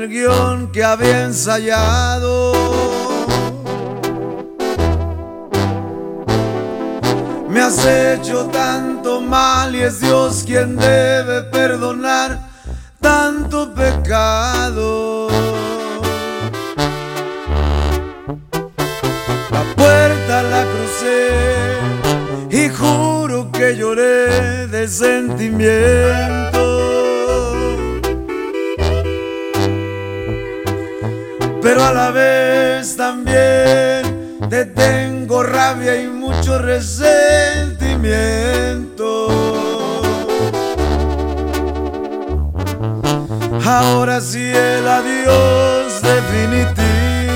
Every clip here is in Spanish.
el guión que había ensayado. Me has hecho tanto mal y es Dios quien debe perdonar tanto pecado. La puerta la crucé y juro que lloré de sentimiento, pero a la vez también te tengo rabia y mucho resentimiento. Ahora sí el adiós definitivo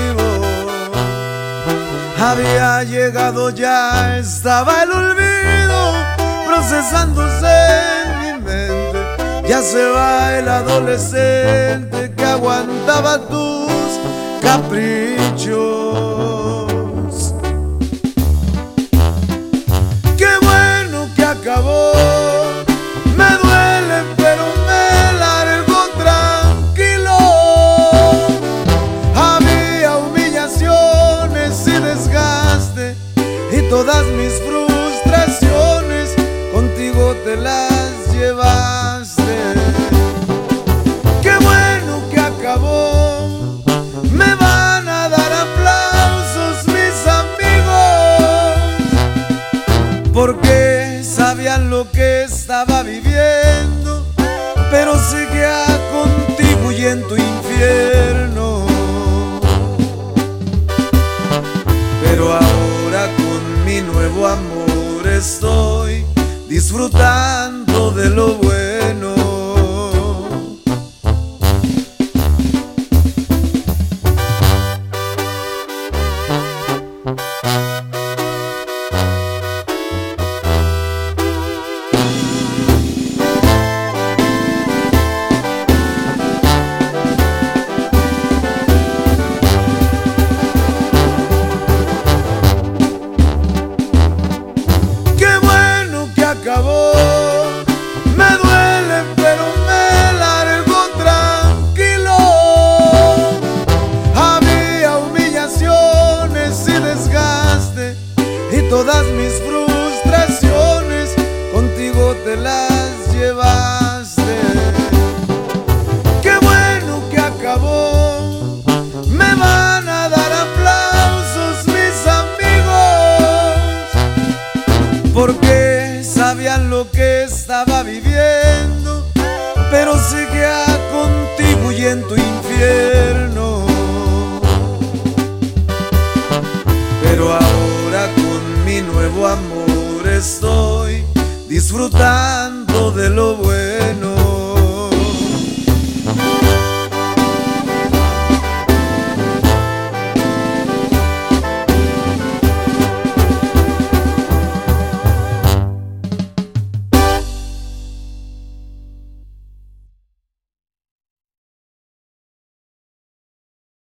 había llegado, ya estaba el olvido procesándose en mi mente. Ya se va el adolescente que aguantaba tus caprichos. Qué bueno que acabó, me duele pero me largo tranquilo. Había humillaciones y desgaste y todas mis frustraciones contigo te las llevaste. Qué bueno que acabó, me van a dar aplausos mis amigos, porque sabían lo que estaba viviendo, pero seguía contigo y en tu infierno. Pero ahora con mi nuevo amor estoy disfrutando de lo bueno. Acabó, me duele pero me largo tranquilo. Había humillaciones y desgaste y todas mis frustraciones contigo te las llevaste. Qué bueno que acabó, me van a dar aplausos mis amigos, porque sabían lo que estaba viviendo, pero seguía contigo y en tu infierno. Pero ahora con mi nuevo amor estoy disfrutando